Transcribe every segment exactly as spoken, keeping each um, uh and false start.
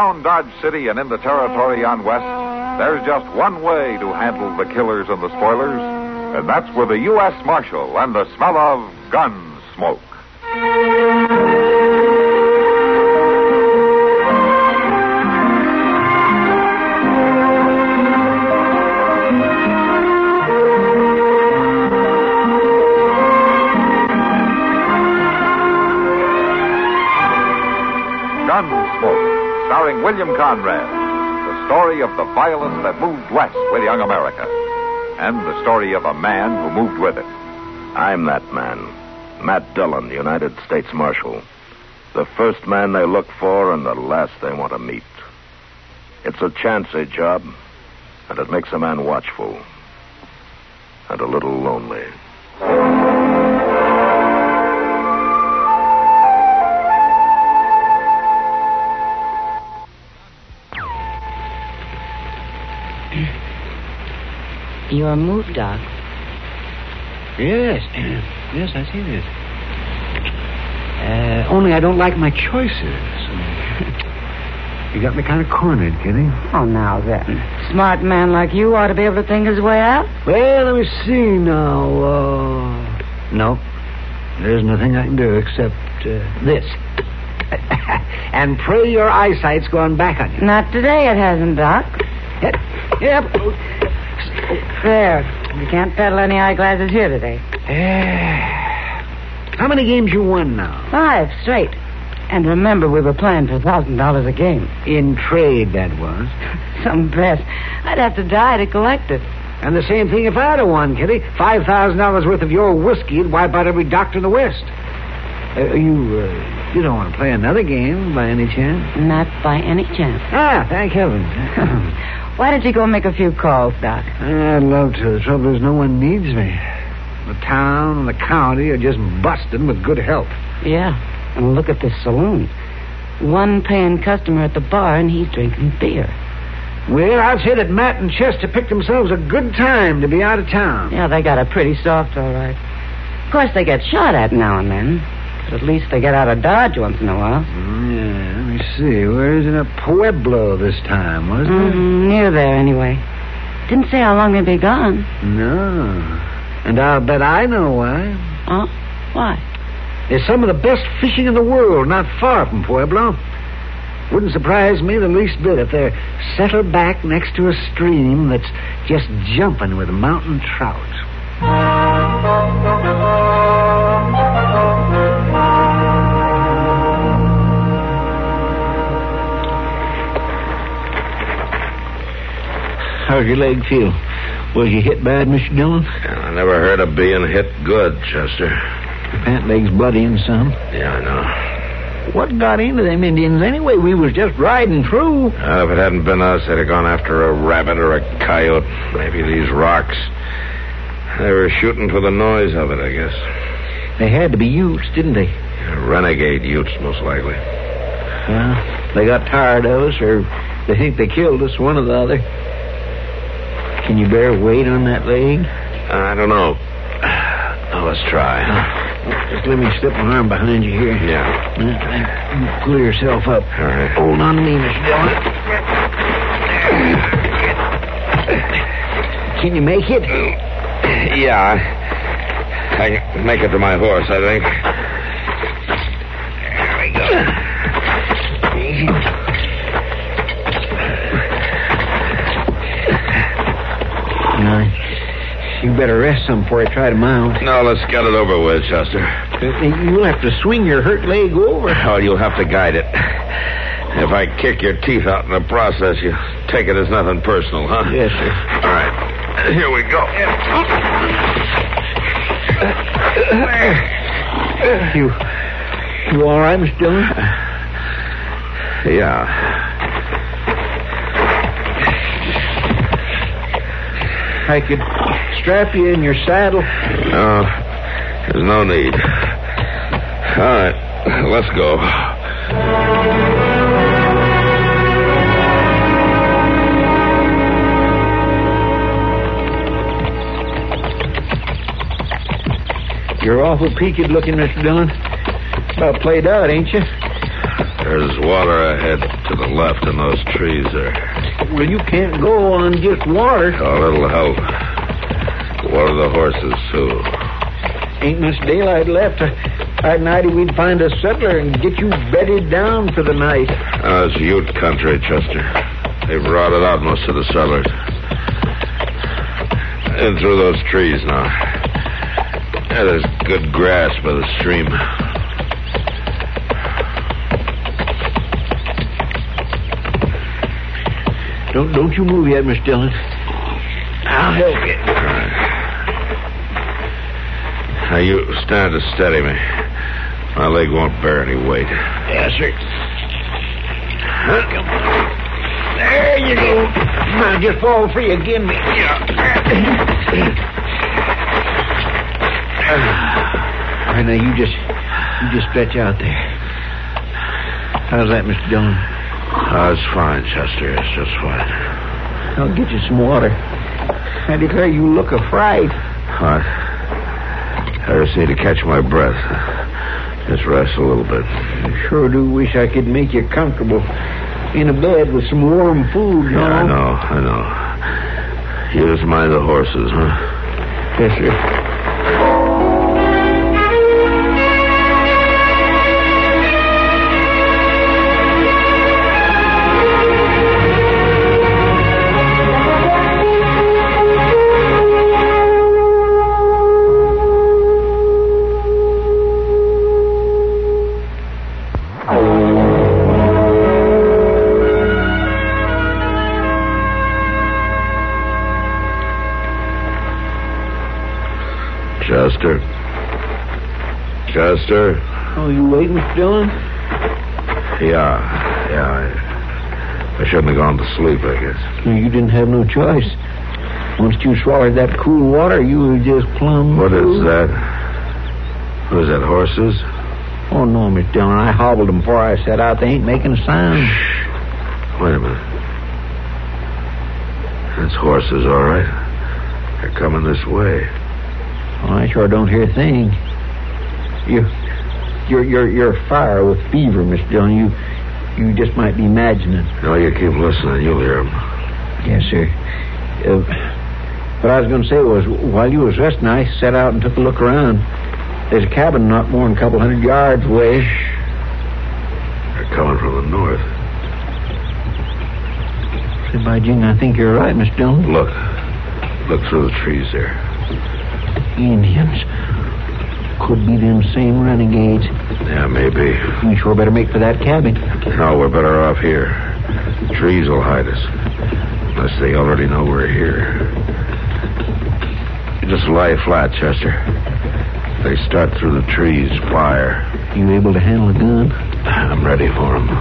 around Dodge City and in the territory on West, there's just one way to handle the killers and the spoilers, and that's with a U S Marshal and the smell of gun smoke. Gunsmoke, starring William Conrad. The story of the violence that moved west with young America. And the story of a man who moved with it. I'm that man. Matt Dillon, United States Marshal. The first man they look for and the last they want to meet. It's a chancy job, and it makes a man watchful. And a little lonely. Your move, Doc. Yes. Yes, I see this. Uh, only I don't like my choices. You got me kind of cornered, Kitty. Oh, now then. Smart man like you ought to be able to think his way out. Well, let me see now. Uh, no. There isn't a thing I can do except uh, this. And pray your eyesight's gone back on you. Not today it hasn't, Doc. Yep. Yep. There. You can't peddle any eyeglasses here today. Uh, how many games you won now? Five straight. And remember, we were playing for one thousand dollars a game. In trade, that was. Some best. I'd have to die to collect it. And the same thing if I'd have won, Kitty. five thousand dollars worth of your whiskey would wipe out every doctor in the West. Uh, you, uh, you don't want to play another game by any chance? Not by any chance. Ah, thank heavens. Why don't you go make a few calls, Doc? I'd love to. The trouble is no one needs me. The town and the county are just busting with good help. Yeah, and look at this saloon. One paying customer at the bar, and he's drinking beer. Well, I'd say that Matt and Chester picked themselves a good time to be out of town. Yeah, they got it pretty soft, all right. Of course, they get shot at now and then. But at least they get out of Dodge once in a while. Yeah, let me see. Where is it? A Pueblo this time, wasn't mm-hmm, it? Near there, anyway. Didn't say how long they'd be gone. No. And I'll bet I know why. Oh? Why? There's some of the best fishing in the world not far from Pueblo. Wouldn't surprise me the least bit if they're settled back next to a stream that's just jumping with mountain trout. How's your leg feel? Was you hit bad, Mister Dillon? I never heard of being hit good, Chester. Your pant leg's bloody and some. Yeah, I know. What got into them Indians anyway? We was just riding through. Well, if it hadn't been us, they'd have gone after a rabbit or a coyote. Maybe these rocks. They were shooting for the noise of it, I guess. They had to be Utes, didn't they? Yeah, renegade Utes, most likely. Well, they got tired of us, or they think they killed us, one or the other. Can you bear weight on that leg? I don't know. Now, let's try. Uh, just let me slip my arm behind you here. Yeah. Uh, pull yourself up. All right. Hold on to me, Mister Dillon. Can you make it? Yeah. I can make it to my horse, I think. There we go. No, you better rest some before I try to mount. No, let's get it over with, Chester. You'll have to swing your hurt leg over. Oh, you'll have to guide it. If I kick your teeth out in the process, you take it as nothing personal, huh? Yes, sir. All right. Here we go. You, you all right, Mister Dillon? Yeah. I could strap you in your saddle. No, there's no need. All right, let's go. You're awful peaked looking, Mister Dillon. About played out, ain't you? There's water ahead to the left in those trees there. Well, you can't go on just water. Oh, it'll help. Water the horses, too. Ain't much daylight left. I'd nighty we'd find a settler and get you bedded down for the night. Oh, it's Ute country, Chester. They've rotted out most of the settlers. In through those trees now. Yeah, there's good grass by the stream. Don't don't you move yet, Miss Dillon. I'll help you. All right. Now, you stand to steady me. My leg won't bear any weight. Yes, sir. Come on. There you go. Now, just fall free again, me. Yeah. All right, now, you just, you just stretch out there. How's that, Mister Dillon? Oh, it's fine, Chester. It's just fine. I'll get you some water. I declare you look a fright. What? I just need to catch my breath. Just rest a little bit. I sure do wish I could make you comfortable in a bed with some warm food, you yeah, know. I know, I know. You just mind the horses, huh? Yes, sir. Chester? Chester? Oh, you waiting, Mister Dillon? Yeah, yeah. I, I shouldn't have gone to sleep, I guess. You didn't have no choice. Once you swallowed that cool water, you were just plumb... What is that? What is that, horses? Oh, no, Mister Dillon. I hobbled them before I set out. They ain't making a sound. Shh. Wait a minute. That's horses, all right. They're coming this way. Oh, I sure don't hear a thing. You, you're, you're, you're afire with fever, Mister Dillon. You, you just might be imagining. No, you keep listening. You'll hear them. Yes, sir. Uh, what I was going to say was, while you was resting, I set out and took a look around. There's a cabin not more than a couple hundred yards away. They're coming from the north. Say, by jing, I think you're right, Mister Dillon. Look. Look through the trees there. Indians. Could be them same renegades. Yeah, maybe. We sure better make for that cabin. No, we're better off here. The trees will hide us. Unless they already know we're here. You just lie flat, Chester. If they start through the trees, fire. You able to handle a gun? I'm ready for them.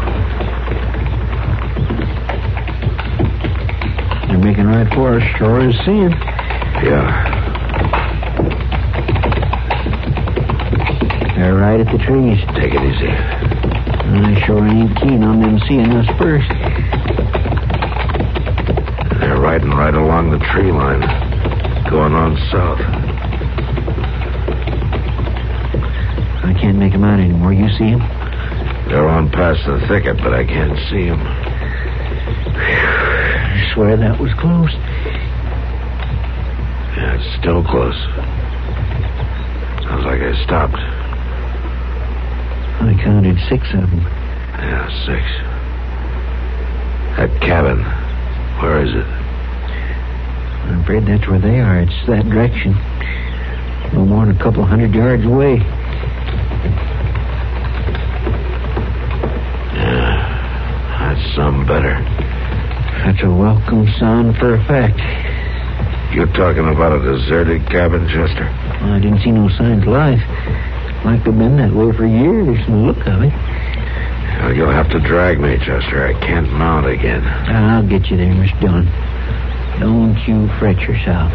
They're making right for us, sure as seeing. Yeah. They're right at the trees. Take it easy. I sure ain't keen on them seeing us first. They're riding right along the tree line, going on south. I can't make them out anymore. You see them? They're on past the thicket, but I can't see them. I swear that was close. Yeah, it's still close. Sounds like I stopped. I counted six of them. Yeah, six. That cabin, where is it? I'm afraid that's where they are. It's that direction. No more than a couple hundred yards away. Yeah, that's some better. That's a welcome sound for a fact. You're talking about a deserted cabin, Chester? Well, I didn't see no signs of life. Like they've been that way for years from the look of it. Well, you'll have to drag me, Chester. I can't mount again. I'll get you there, Mister Dillon. Don't you fret yourself.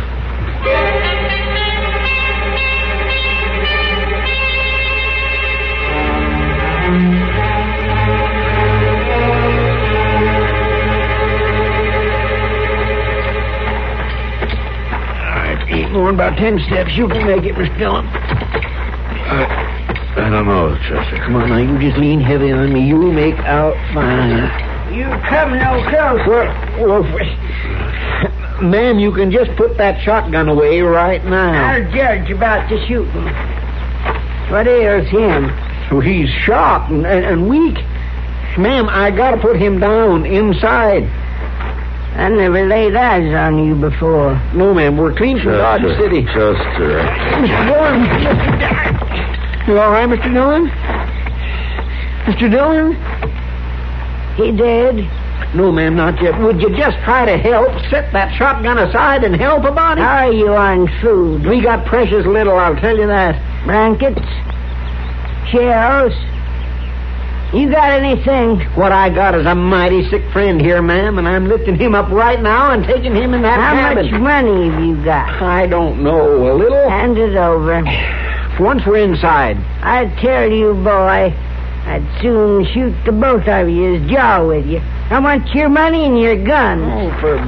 All right, ain't more than about ten steps. You can make it, Mister Dillon. Uh, I don't know, Chester. Come on, now, you just lean heavy on me. You'll make out fine. You come no closer. Well, well, ma'am, you can just put that shotgun away right now. I'll judge about the shooting. What ails him? So he's shot and, and, and weak. Ma'am, I gotta put him down inside. I never laid eyes on you before. No, ma'am, we're clean from Dodge City. Chester. Mister Dillon, Mister Dillon. You all right, Mister Dillon? Mister Dillon? He dead? No, ma'am, not yet. Would you just try to help? Set that shotgun aside and help about it? How are you on food? We got precious little, I'll tell you that. Blankets? Shells? You got anything? What I got is a mighty sick friend here, ma'am, and I'm lifting him up right now and taking him in that How cabin. much money have you got? I don't know. A little? Hand it over. Once we're inside. I tell you, boy, I'd soon shoot the both of you's jaw with you. I want your money and your guns. Oh, for...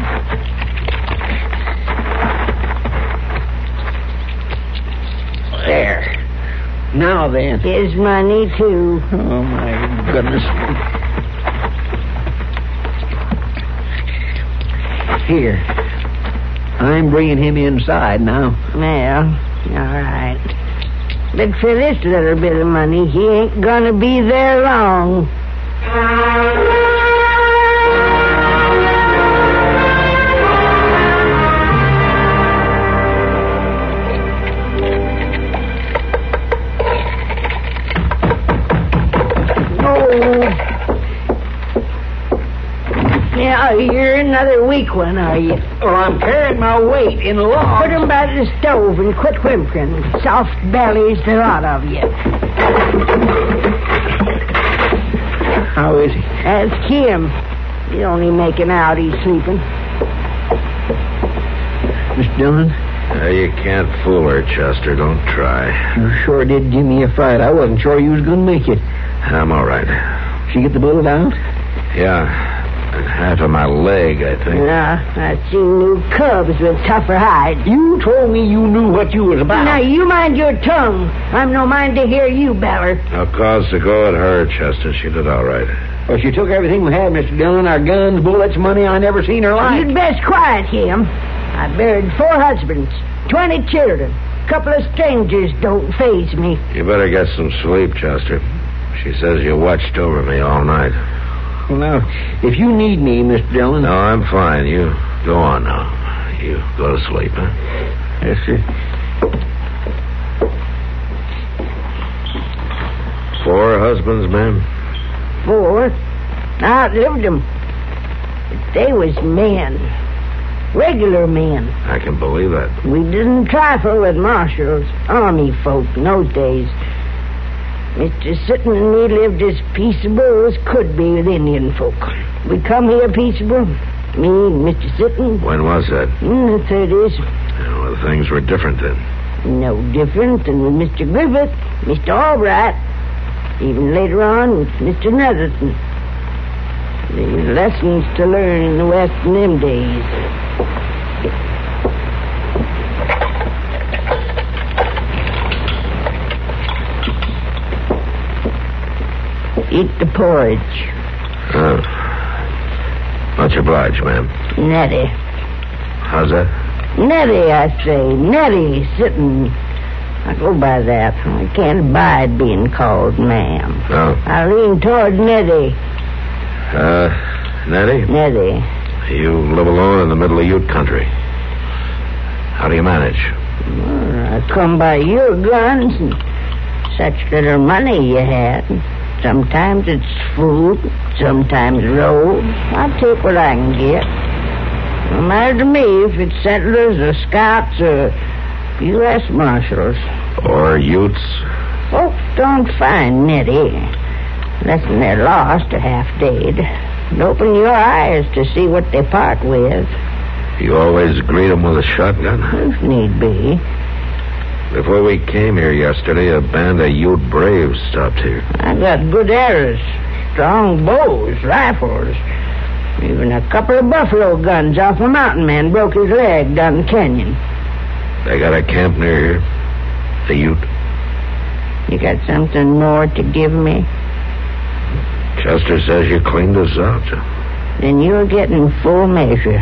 There. Now then. His money, too. Oh, my goodness. Here. I'm bringing him inside now. Well, all right. But for this little bit of money, he ain't gonna be there long. Now, you're another weak one, are you? Well, I'm carrying my weight in logs. Put 'em by the stove and quit whimpering. Soft bellies, the lot of you. How is he? Ask him. He's only making out he's sleeping. Mister Dillon? Uh, you can't fool her, Chester. Don't try. You sure did give me a fright. I wasn't sure you was going to make it. I'm all right. She get the bullet out? Yeah. Half of my leg, I think. Yeah, I've seen new cubs with tougher hides. You told me you knew what you was about. Now, you mind your tongue. I'm no mind to hear you, Beller. No cause to go at her, Chester. She did all right. Well, she took everything we had, Mister Dillon. Our guns, bullets, money. I never seen her like. You'd best quiet him. I buried four husbands, twenty children. A couple of strangers don't faze me. You better get some sleep, Chester. She says you watched over me all night. Well, now, if you need me, Mister Dillon... No, I'm fine. You go on now. You go to sleep, huh? Yes, sir. Four husbands, ma'am? Four? I outlived them. But they was men. Regular men. I can believe that. We didn't trifle with marshals, army folk in those days. Mister Sitton and me lived as peaceable as could be with Indian folk. We come here peaceable, me and Mister Sitton. When was that? In the thirties. Well, things were different then. No different than with Mister Griffith, Mister Albright, even later on with Mister Netherton. There was lessons to learn in the West in them days. Eat the porridge. Oh. Much obliged, ma'am. Nettie. How's that? Nettie, I say. Nettie, sitting. I go by that. I can't abide being called ma'am. No? I lean toward Nettie. Uh, Nettie? Nettie. You live alone in the middle of Ute country. How do you manage? Well, I come by your guns and such little money you had. Sometimes it's food, sometimes road. I take what I can get. No matter to me if it's settlers or scouts or U S Marshals. Or Utes? Folks don't find Nettie unless they're lost or half dead. And open your eyes to see what they part with. You always greet them with a shotgun? If need be. Before we came here yesterday, a band of Ute braves stopped here. I got good arrows, strong bows, rifles, even a couple of buffalo guns off a mountain man broke his leg down the canyon. They got a camp near here? The Ute? You got something more to give me? Chester says you cleaned us out. Then you're getting full measure.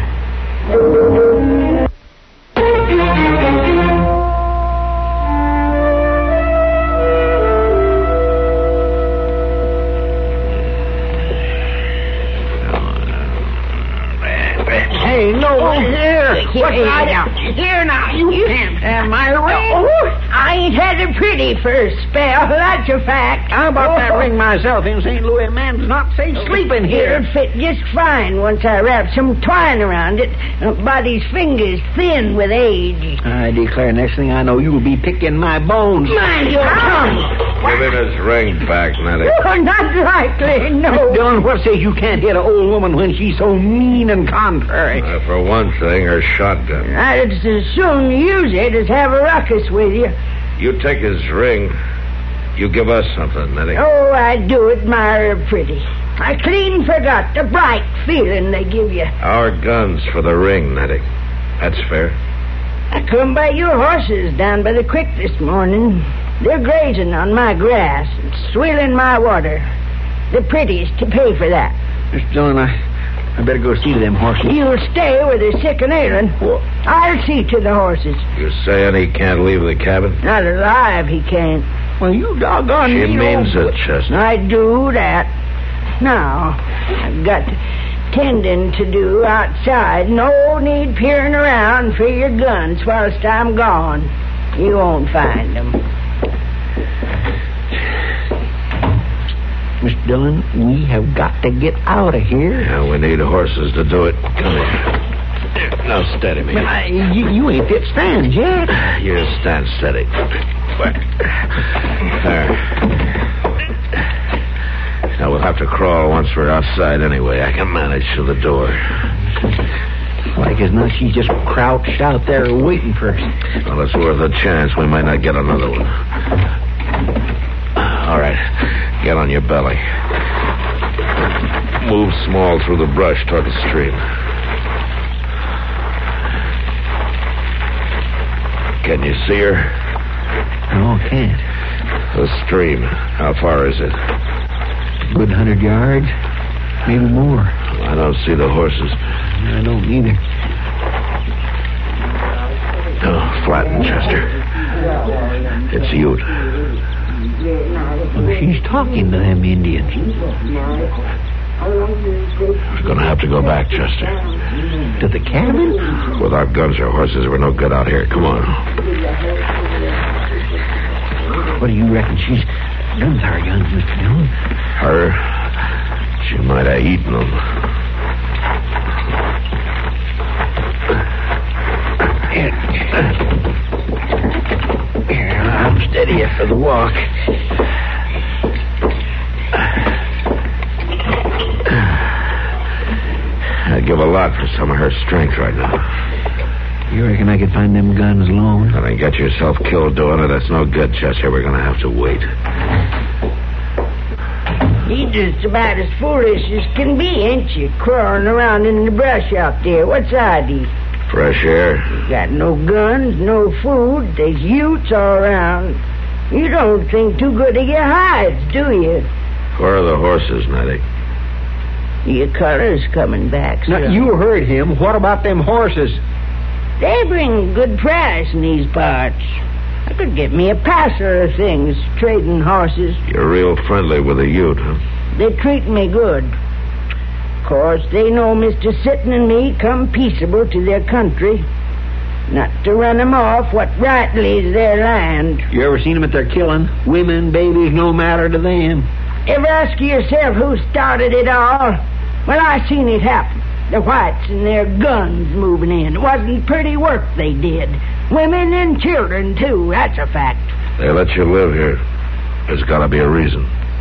Hey, no, here. Here, What's here I, now. Here now, you, you can't have my ring. Oh, I ain't had it pretty for a spell. That's a fact. How about oh. that ring myself in Saint Louis? Man's not safe sleeping here. It'll fit just fine once I wrap some twine around it. Uh, body's fingers thin with age. I declare, next thing I know, you'll be picking my bones. Mind your tongue. Give him his ring back, Nettie. Oh, not likely, no. Dillon, what says you can't hit an old woman when she's so mean and contrary? Uh, for one thing, her shotgun. I'd as soon use it as have a ruckus with you. You take his ring. You give us something, Nettie. Oh, I do admire her pretty. I clean forgot the bright feeling they give you. Our guns for the ring, Nettie. That's fair. I come by your horses down by the creek this morning. They're grazing on my grass and swilling my water. The prettiest to pay for that. Mister Dillon, I, I better go see to them horses. You'll stay where they're sick and ailing. What? I'll see to the horses. You're saying he can't leave the cabin? Not alive, he can't. Well, you doggone She me, means old- it, Chester. I do that. Now, I've got tending to do outside. No need peering around for your guns whilst I'm gone. You won't find them. Mister Dillon, we have got to get out of here. Yeah, we need horses to do it. Come here. Now, steady me. But I, you, you ain't fit stands yet. You stand steady. There. Now, we'll have to crawl once we're outside anyway. I can manage to the door. Like as not, she's just crouched out there waiting for us. Well, it's worth a chance. We might not get another one. All right. Get on your belly. Move small through the brush toward the stream. Can you see her? No, can't. The stream. How far is it? Good hundred yards, maybe more. I don't see the horses. I don't either. Oh, flatten, Chester. It's Ute. Oh, she's talking to them Indians. We're going to have to go back, Chester. To the cabin? With our guns or horses, we're no good out here. Come on. What do you reckon? She's guns are guns, Mister Dillon. Her? She might have eaten them. Here. Here, I'll steady you for the walk. I'd give a lot for some of her strength right now. You reckon I could find them guns alone? I think get yourself killed doing it. That's no good, Chester. We're going to have to wait. You're just about as foolish as can be, ain't you? Crawling around in the brush out there. What's I do? Fresh air. You got no guns, no food. There's Utes all around. You don't think too good of your hides, do you? Where are the horses, Nettie? Your color's coming back, Now, son. you heard him. What about them horses? They bring good price in these parts. I could get me a parcel of things trading horses. You're real friendly with the Ute, huh? They treat me good. Of course, they know Mister Sitton and me come peaceable to their country. Not to run 'em off what rightly is their land. You ever seen them at their killing? Women, babies, no matter to them. Ever ask yourself who started it all? Well, I seen it happen. The whites and their guns moving in. It wasn't pretty work they did. Women and children, too. That's a fact. They let you live here. There's got to be a reason.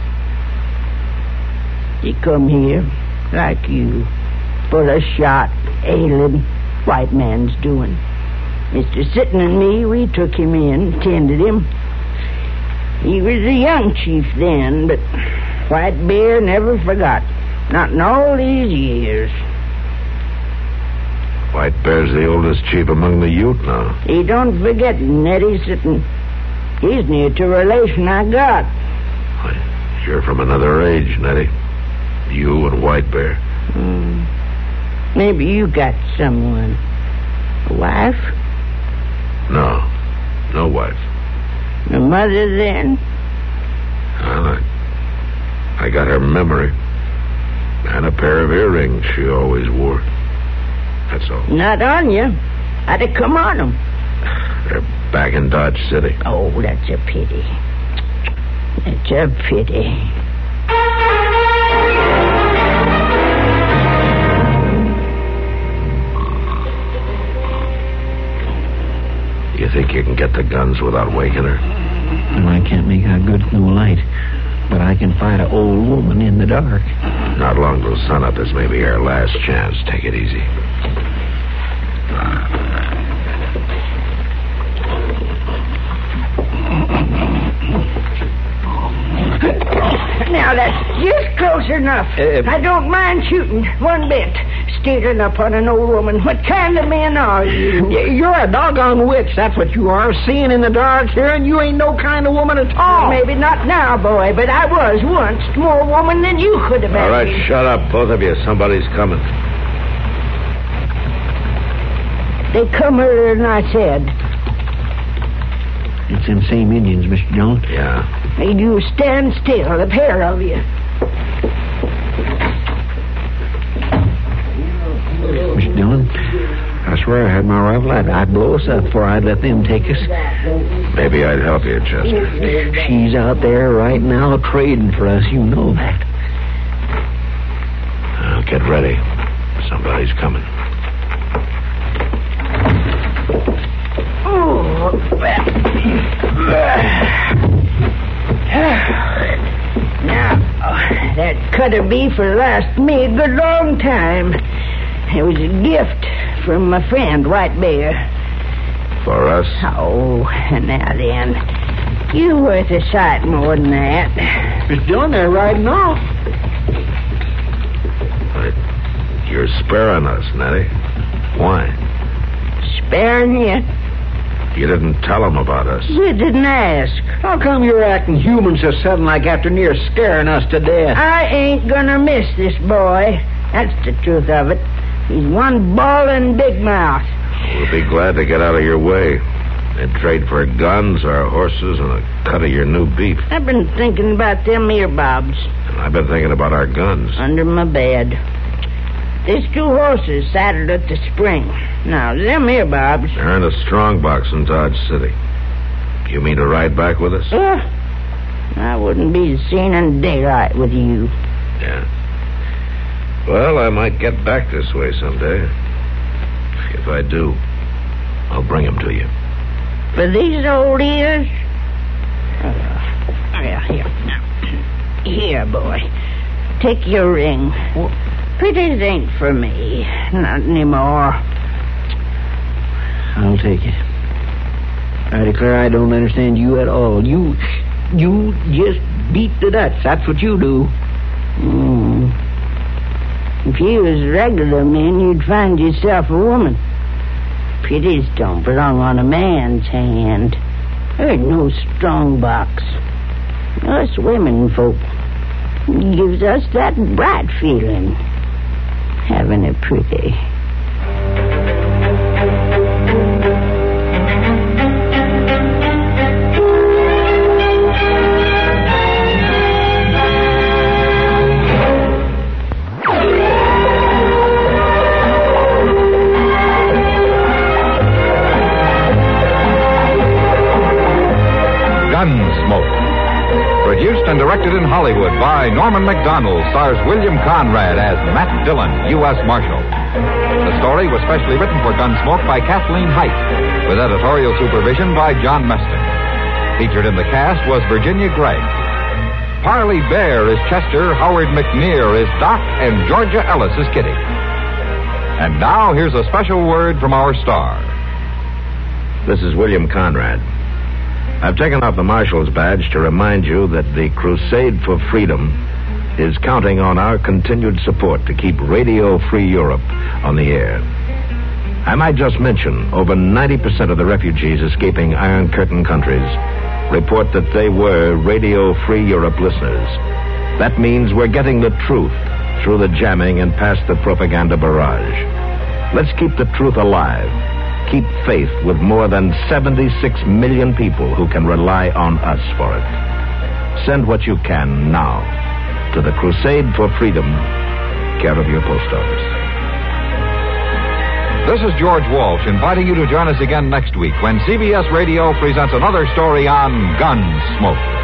He come here, like you, full of shot, ailing, white man's doing. Mister Sitton and me, we took him in, tended him. He was a young chief then, but White Bear never forgot. Not in all these years. White Bear's the oldest chief among the Ute now. He don't forget Nettie Sitton. He's near to a relation I got. Why, you're from another age, Nettie. You and White Bear. Hmm. Maybe you got someone. A wife? No. No wife. A mother, then? Well, I, I got her memory. And a pair of earrings she always wore. That's all. Not on you. How'd it come on them? They're back in Dodge City. Oh, that's a pity. That's a pity. You think you can get the guns without waking her? Well, I can't make out good with no light. But I can find an old woman in the dark. Not long till sunup. This may be our last chance. Take it easy. Now, that's just close enough. Uh, I don't mind shooting one bit. Stealing up on an old woman. What kind of men are you? You're a doggone witch, that's what you are. Seeing in the dark, hearing, you ain't no kind of woman at all. Maybe not now, boy, but I was once more woman than you could have been. All right, shut up, both of you. Somebody's coming. They come earlier than I said. It's them same Indians, Mister Jones. Yeah. Made you stand still, the pair of you. Mister Dillon, I swear I had my rifle. I'd, I'd blow us up before I'd let them take us. Maybe I'd help you, Chester. She's out there right now trading for us. You know that. Now, get ready. Somebody's coming. Oh, now, that cut of beef will last me a good long time. It was a gift from my friend, White Bear. For us? Oh, now then. You're worth a sight more than that. Mister Dillon, they're riding off. But you're sparing us, Nettie. Why? Sparing you? You didn't tell them about us. You didn't ask. How come you're acting human so sudden like after near scaring us to death? I ain't gonna miss this boy. That's the truth of it. He's one ballin' big mouth. We'll be glad to get out of your way and trade for guns, our horses, and a cut of your new beef. I've been thinking about them earbobs. And I've been thinking about our guns. Under my bed. There's two horses saddled at the spring. Now, them earbobs... They're in a strong box in Dodge City. You mean to ride back with us? Uh, I wouldn't be seen in daylight with you. Yeah. Well, I might get back this way someday. If I do, I'll bring them to you. For these old ears? Uh, yeah, here. Now, here, boy. Take your ring. Pretties ain't for me. Not anymore. I'll take it. I declare I don't understand you at all. You, you just beat the Dutch. That's what you do. Mm. If you was regular men, you'd find yourself a woman. Pretties don't belong on a man's hand. There ain't no strong box. Us women folk gives us that bright feeling, having a pretty. Gunsmoke. Produced and directed in Hollywood by Norman Macdonald, stars William Conrad as Matt Dillon, U S Marshal. The story was specially written for Gunsmoke by Kathleen Height, with editorial supervision by John Meston. Featured in the cast was Virginia Gregg. Parley Bear is Chester, Howard McNear is Doc, and Georgia Ellis is Kitty. And now here's a special word from our star. This is William Conrad. I've taken off the Marshal's badge to remind you that the crusade for freedom is counting on our continued support to keep Radio Free Europe on the air. I might just mention over ninety percent of the refugees escaping Iron Curtain countries report that they were Radio Free Europe listeners. That means we're getting the truth through the jamming and past the propaganda barrage. Let's keep the truth alive. Keep faith with more than seventy-six million people who can rely on us for it. Send what you can now to the Crusade for Freedom, care of your post office. This is George Walsh inviting you to join us again next week when C B S Radio presents another story on Gunsmoke.